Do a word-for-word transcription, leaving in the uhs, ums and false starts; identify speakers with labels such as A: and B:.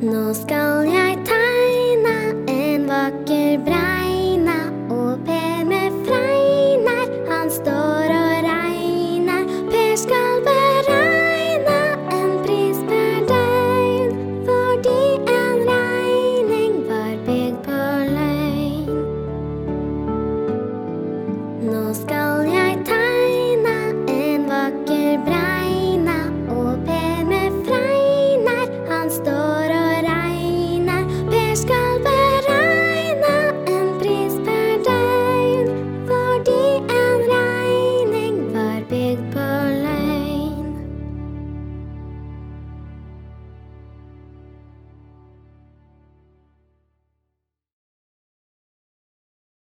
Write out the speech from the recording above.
A: Nå skal jeg tegne en vakker breina, og Per med fregner, han står og regner. Per skal beregne en pris per døgn, fordi en regning var bygd på løgn. Nå skal